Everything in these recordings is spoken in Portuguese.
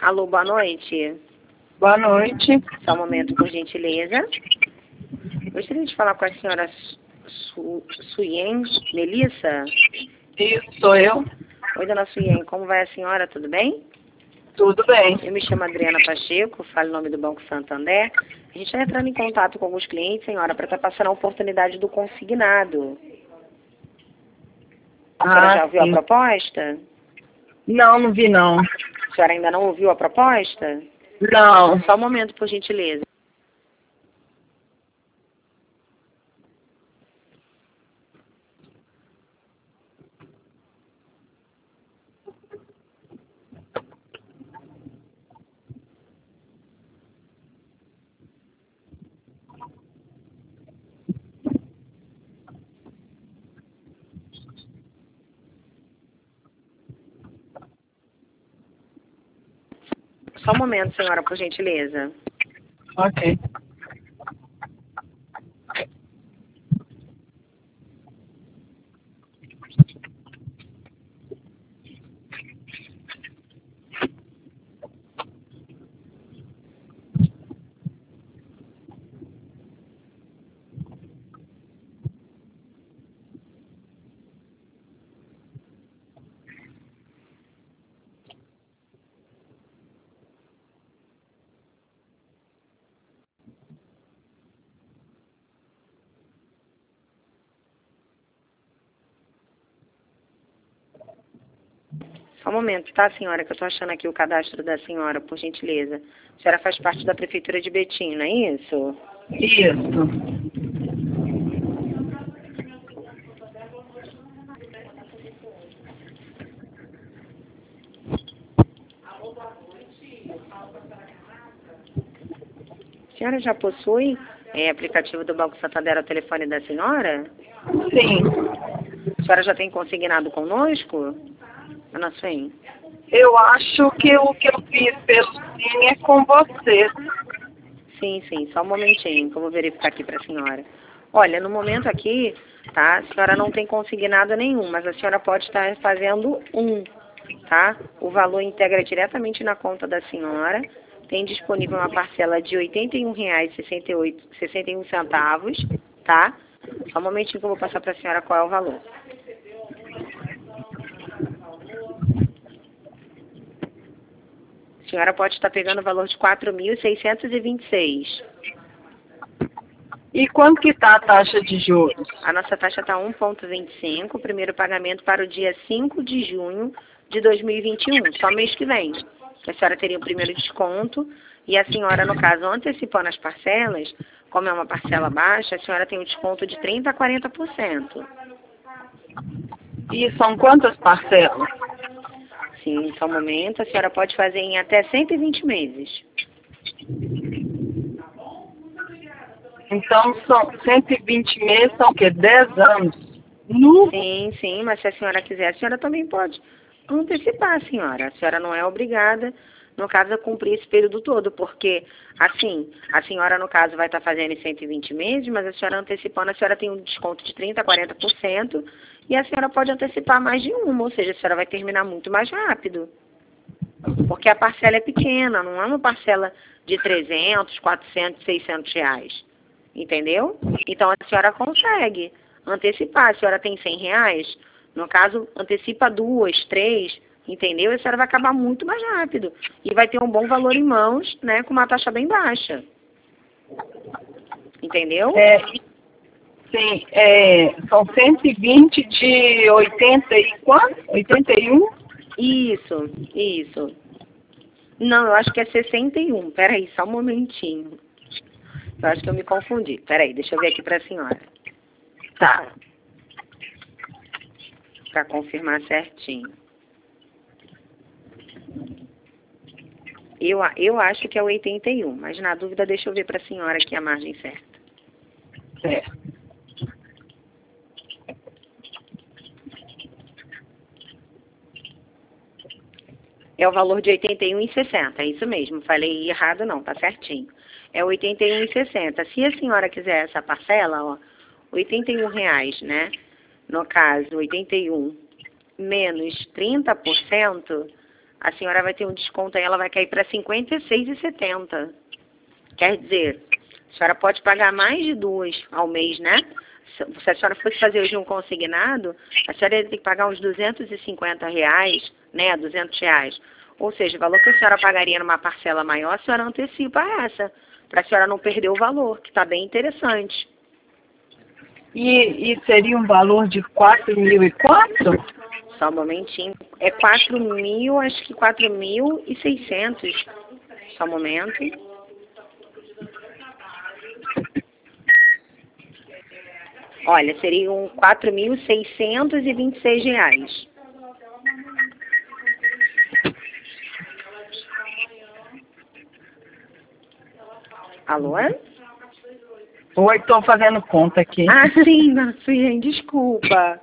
Alô, boa noite. Boa noite. Só um momento, por gentileza. Gostaria de falar com a senhora Suyen Melissa. Isso, sou eu. Oi, dona Suyen, como vai a senhora? Tudo bem? Tudo bem. Eu me chamo Adriana Pacheco, falo em nome do Banco Santander. A gente está entrando em contato com alguns clientes, senhora, para estar passando a oportunidade do consignado. A senhora já ouviu sim. a proposta? Não vi não. A senhora ainda não ouviu a proposta? Não. Só um momento, por gentileza. Só um momento, senhora, por gentileza. Ok. Só um momento, tá, senhora, que eu estou achando aqui o cadastro da senhora, por gentileza. A senhora faz parte da Prefeitura de Betim, não é isso? Isso. A senhora já possui aplicativo do Banco Santander ao telefone da senhora? Sim. A senhora já tem consignado conosco? Dona Suyen? Eu acho que o que eu fiz pelo Cine é com você. Sim, sim, só um momentinho que eu vou verificar aqui para a senhora. Olha, no momento aqui, tá, a senhora não tem consignado nenhum, mas a senhora pode estar fazendo um, tá? O valor integra diretamente na conta da senhora. Tem disponível uma parcela de R$ 81,61, tá? Só um momentinho que eu vou passar para a senhora qual é o valor. A senhora pode estar pegando o valor de R$ 4.626. E quanto que tá a taxa de juros? A nossa taxa está 1,25, o primeiro pagamento para o dia 5 de junho de 2021, só mês que vem. A senhora teria o primeiro desconto e a senhora, no caso, antecipando as parcelas, como é uma parcela baixa, a senhora tem um desconto de 30% a 40%. E são quantas parcelas? Sim, só um momento, a senhora pode fazer em até 120 meses. Então são 120 meses, são o quê? 10 anos? Sim, sim, mas se a senhora quiser, a senhora também pode antecipar, senhora. A senhora não é obrigada, no caso, a cumprir esse período todo, porque, assim, a senhora, no caso, vai estar fazendo em 120 meses, mas a senhora antecipando, a senhora tem um desconto de 30% a 40%, e a senhora pode antecipar mais de uma, ou seja, a senhora vai terminar muito mais rápido. Porque a parcela é pequena, não é uma parcela de 300, 400, 600 reais. Entendeu? Então a senhora consegue antecipar. A senhora tem 100 reais, no caso, antecipa 2, 3, entendeu? E a senhora vai acabar muito mais rápido. E vai ter um bom valor em mãos, né, com uma taxa bem baixa. Entendeu? Sim, são 120 de 80 e quanto? 81? Isso. Não, eu acho que é 61. Peraí, só um momentinho. Eu acho que eu me confundi. Peraí, deixa eu ver aqui para a senhora. Tá. Para confirmar certinho. Eu acho que é 81, mas na dúvida deixa eu ver para a senhora aqui a margem certa. Certo. É o valor de R$ 81,60, é isso mesmo, falei errado não, tá certinho. É R$ 81,60. Se a senhora quiser essa parcela, ó, R$ 81 reais, né? No caso, 81 menos 30%, a senhora vai ter um desconto aí, ela vai cair para R$ 56,70. Quer dizer, a senhora pode pagar mais de 2 ao mês, né? Se a senhora fosse fazer hoje um consignado, a senhora ia ter que pagar uns R$ 250, né? R$ 200. Ou seja, o valor que a senhora pagaria numa parcela maior, a senhora antecipa essa, para a senhora não perder o valor, que está bem interessante. E seria um valor de 4.000 e quanto? Só um momentinho. É 4.000, acho que 4.600. Só um momento. Olha, seriam R$ 4.626. Alô? Oi, estou fazendo conta aqui. Ah, sim, dona Suelen, desculpa.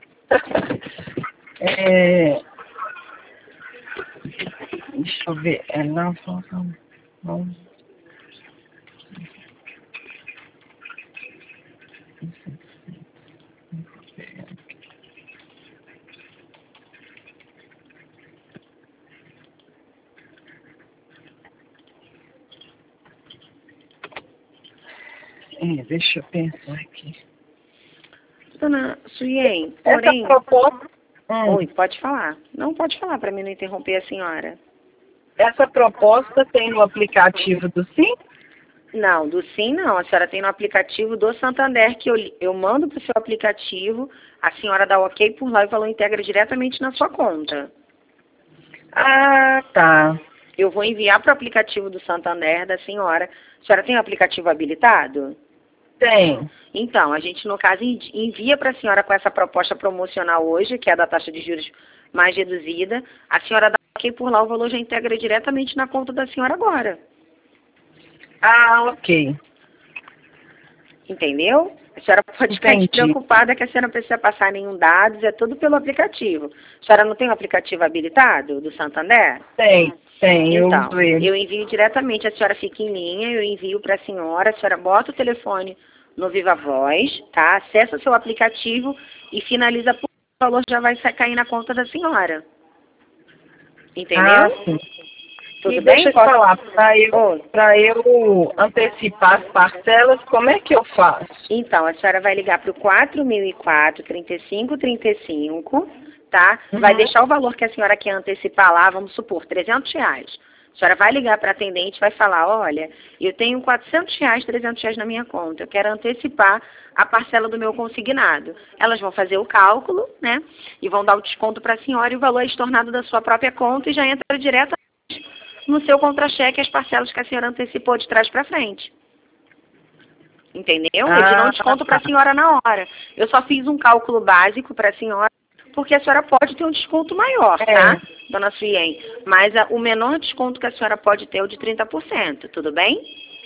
Deixa eu ver. Não. Deixa eu pensar aqui. Dona Suelen, porém... Essa proposta... Oi, pode falar. Não, pode falar para mim não interromper a senhora. Essa proposta tem no aplicativo do Sim? Não, do Sim não. A senhora tem no aplicativo do Santander, que eu mando para o seu aplicativo, a senhora dá ok por lá e o valor integra diretamente na sua conta. Ah, tá. Eu vou enviar para o aplicativo do Santander da senhora. A senhora tem o aplicativo habilitado? Tem. Então, a gente, no caso, envia para a senhora com essa proposta promocional hoje, que é a da taxa de juros mais reduzida. A senhora dá ok por lá, o valor já integra diretamente na conta da senhora agora. Ah, ok. Entendeu? A senhora pode ficar despreocupada que a senhora não precisa passar nenhum dados, é tudo pelo aplicativo. A senhora não tem o aplicativo habilitado do Santander? Tem, Então, eu uso ele. eu envio diretamente, a senhora fica em linha, eu envio para a senhora bota o telefone no Viva Voz, tá? Acessa o seu aplicativo e finaliza por o valor já vai cair na conta da senhora. Entendeu? Ah, sim. Tudo e bem? deixa eu te falar, para eu antecipar as parcelas, como é que eu faço? Então, a senhora vai ligar para o 4004-3535, tá? Vai deixar o valor que a senhora quer antecipar lá, vamos supor, R$300. A senhora vai ligar para a atendente e vai falar, olha, eu tenho R$400, R$300 na minha conta, eu quero antecipar a parcela do meu consignado. Elas vão fazer o cálculo, né? E vão dar o desconto para a senhora e o valor é estornado da sua própria conta e já entra direto no seu contra-cheque as parcelas que a senhora antecipou de trás para frente. Entendeu? Eles dão desconto para a senhora na hora. Eu só fiz um cálculo básico para a senhora, porque a senhora pode ter um desconto maior, tá, dona Suelen? Mas o menor desconto que a senhora pode ter é o de 30%, tudo bem?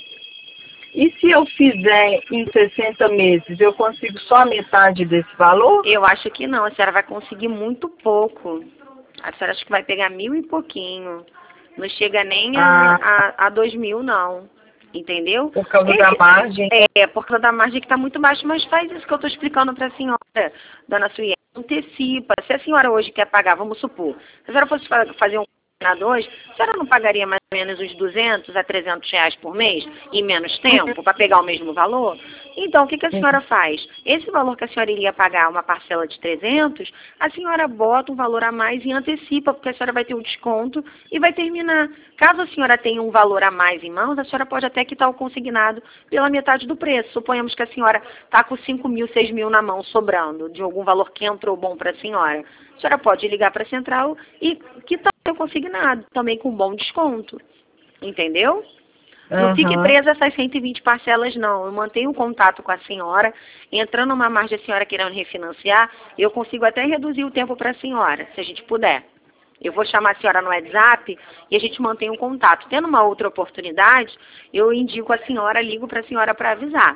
E se eu fizer em 60 meses, eu consigo só a metade desse valor? Eu acho que não, a senhora vai conseguir muito pouco. A senhora acho que vai pegar 1.000 e pouquinho. Não chega nem a 2.000, não. Entendeu? Por causa da margem? Por causa da margem que está muito baixa, mas faz isso que eu estou explicando para a senhora, dona Sueli. Antecipa. Se a senhora hoje quer pagar, vamos supor, se a senhora fosse fazer um consignado hoje, a senhora não pagaria mais ou menos uns R$200 a R$300 por mês em menos tempo para pegar o mesmo valor? Então, o que a senhora faz? Esse valor que a senhora iria pagar, uma parcela de 300, a senhora bota um valor a mais e antecipa, porque a senhora vai ter o desconto e vai terminar. Caso a senhora tenha um valor a mais em mãos, a senhora pode até quitar o consignado pela metade do preço. Suponhamos que a senhora está com 5.000, 6.000 na mão sobrando, de algum valor que entrou bom para a senhora. A senhora pode ligar para a central e quitar o seu consignado, também com bom desconto. Entendeu? Não fique presa a essas 120 parcelas, não. Eu mantenho um contato com a senhora. Entrando numa margem a senhora querendo refinanciar, eu consigo até reduzir o tempo para a senhora, se a gente puder. Eu vou chamar a senhora no WhatsApp e a gente mantém um contato. Tendo uma outra oportunidade, eu indico a senhora, ligo para a senhora para avisar.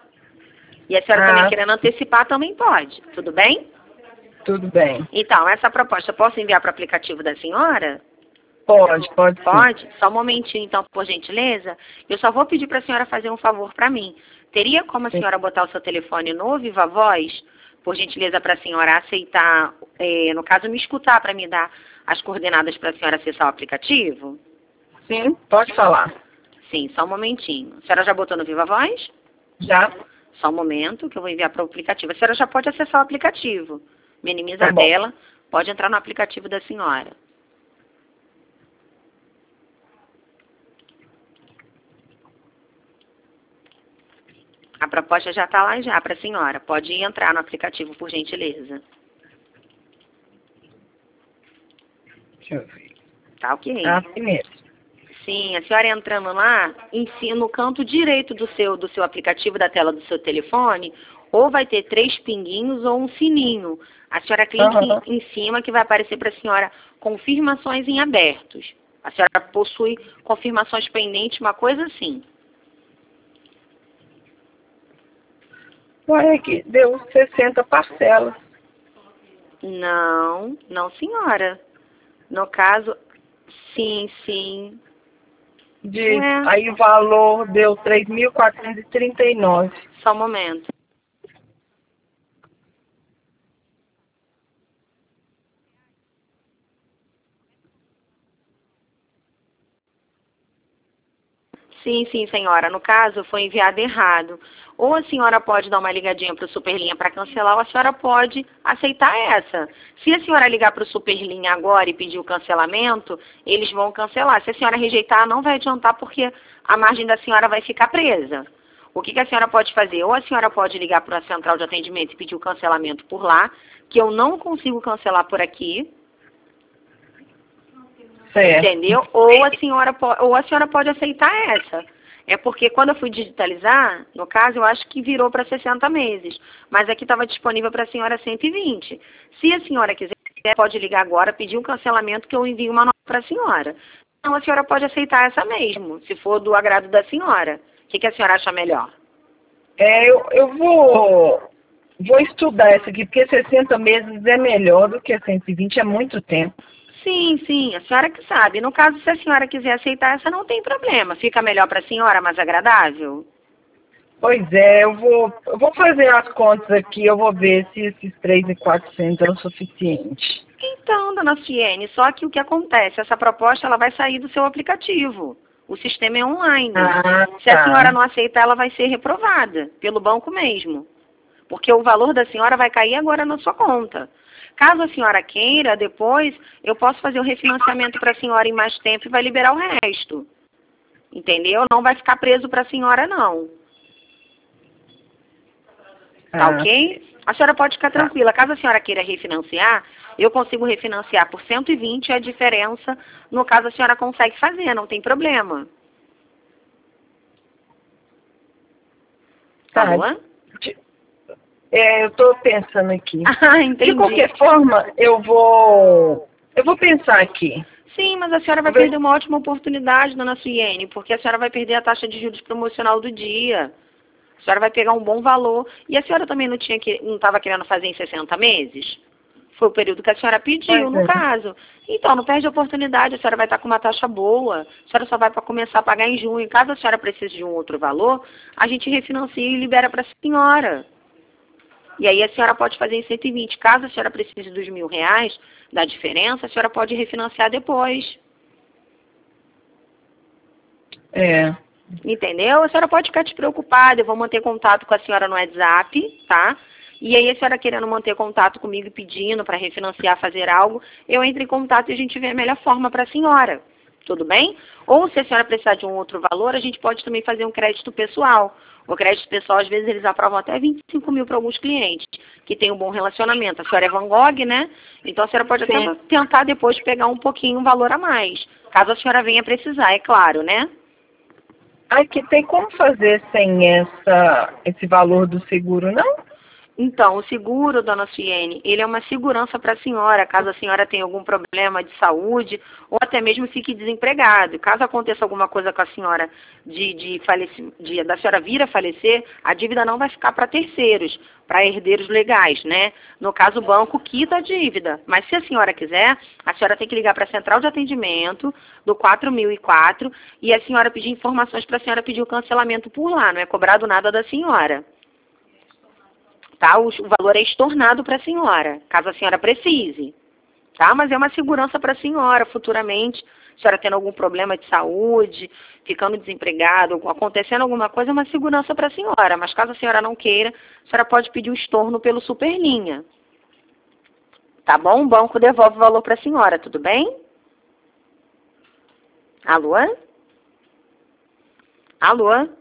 E a senhora também querendo antecipar, também pode. Tudo bem? Tudo bem. Então, essa proposta, posso enviar para o aplicativo da senhora? Pode. Pode? Só um momentinho, então, por gentileza. Eu só vou pedir para a senhora fazer um favor para mim. Teria como a senhora botar o seu telefone no Viva Voz? por gentileza, para a senhora aceitar, no caso, me escutar para me dar as coordenadas para a senhora acessar o aplicativo? Sim, pode falar. Sim, só um momentinho. A senhora já botou no Viva Voz? Já? Só um momento que eu vou enviar para o aplicativo. A senhora já pode acessar o aplicativo. Minimiza Tá a bom. tela, pode entrar no aplicativo da senhora. A proposta já está lá já para a senhora. Pode entrar no aplicativo, por gentileza. Deixa eu ver. Tá ok? Assim mesmo. Sim, a senhora entrando lá, no canto direito do seu aplicativo, da tela do seu telefone, ou vai ter 3 pinguinhos ou um sininho. A senhora clique em cima que vai aparecer para a senhora confirmações em abertos. A senhora possui confirmações pendentes, uma coisa assim. Olha aqui, deu 60 parcelas. Não, não, senhora. No caso, sim. Ué, Aí o valor deu 3.439. só um momento. Sim, senhora. No caso, foi enviado errado. Ou a senhora pode dar uma ligadinha para o Superlinha para cancelar, ou a senhora pode aceitar essa. Se a senhora ligar para o Superlinha agora e pedir o cancelamento, eles vão cancelar. Se a senhora rejeitar, não vai adiantar porque a margem da senhora vai ficar presa. O que a senhora pode fazer? Ou a senhora pode ligar para a central de atendimento e pedir o cancelamento por lá, que eu não consigo cancelar por aqui. Certo. Entendeu? Ou a senhora pode aceitar essa. É porque quando eu fui digitalizar, no caso, eu acho que virou para 60 meses. Mas aqui estava disponível para a senhora 120. Se a senhora quiser, pode ligar agora, pedir um cancelamento que eu envio uma nota para a senhora. Então a senhora pode aceitar essa mesmo, se for do agrado da senhora. O que a senhora acha melhor? Eu vou estudar essa aqui, porque 60 meses é melhor do que 120, é muito tempo. Sim, a senhora que sabe. No caso, se a senhora quiser aceitar essa, não tem problema. Fica melhor para a senhora, mais agradável? Pois é, eu vou fazer as contas aqui, eu vou ver se esses 3.400 é o suficiente. Então, dona Ciene, só que o que acontece? Essa proposta ela vai sair do seu aplicativo. O sistema é online. Se a senhora não aceitar, ela vai ser reprovada pelo banco mesmo. Porque o valor da senhora vai cair agora na sua conta. Caso a senhora queira, depois, eu posso fazer o refinanciamento para a senhora em mais tempo e vai liberar o resto. Entendeu? Não vai ficar preso para a senhora, não. Tá ok? A senhora pode ficar tranquila. Caso a senhora queira refinanciar, eu consigo refinanciar por 120 e a diferença, no caso, a senhora consegue fazer, não tem problema. Tá. Alô? Eu estou pensando aqui. Entendi. De qualquer forma, eu vou pensar aqui. Sim, mas a senhora vai perder uma ótima oportunidade, dona Ciene, porque a senhora vai perder a taxa de juros promocional do dia. A senhora vai pegar um bom valor. E a senhora também não estava querendo fazer em 60 meses? Foi o período que a senhora pediu, no caso. Então, não perde a oportunidade, a senhora vai estar com uma taxa boa. A senhora só vai para começar a pagar em junho. Caso a senhora precise de um outro valor, a gente refinancia e libera para a senhora. E aí a senhora pode fazer em 120. Caso a senhora precise dos R$1.000 da diferença, a senhora pode refinanciar depois. Entendeu? A senhora pode ficar despreocupada, eu vou manter contato com a senhora no WhatsApp, tá? E aí a senhora querendo manter contato comigo e pedindo para refinanciar, fazer algo, eu entro em contato e a gente vê a melhor forma para a senhora. Tudo bem? Ou se a senhora precisar de um outro valor, a gente pode também fazer um crédito pessoal. O crédito pessoal, às vezes, eles aprovam até 25 mil para alguns clientes, que tem um bom relacionamento. A senhora é Van Gogh, né? Então a senhora pode até tentar depois pegar um pouquinho, um valor a mais. Caso a senhora venha precisar, é claro, né? Aqui tem como fazer sem esse valor do seguro, não? Então, o seguro, dona Ciene, ele é uma segurança para a senhora, caso a senhora tenha algum problema de saúde ou até mesmo fique desempregado. Caso aconteça alguma coisa com a senhora da senhora vir a falecer, a dívida não vai ficar para terceiros, para herdeiros legais, né? No caso, o banco quita a dívida. Mas se a senhora quiser, a senhora tem que ligar para a central de atendimento do 4004 e a senhora pedir informações para a senhora pedir o cancelamento por lá. Não é cobrado nada da senhora. tá? O valor é estornado para a senhora, caso a senhora precise, tá? Mas é uma segurança para a senhora futuramente. A senhora tendo algum problema de saúde, ficando desempregado, acontecendo alguma coisa, é uma segurança para a senhora. Mas caso a senhora não queira, a senhora pode pedir o estorno pelo Superlinha. Tá bom? O banco devolve o valor para a senhora, tudo bem? Alô? Alô?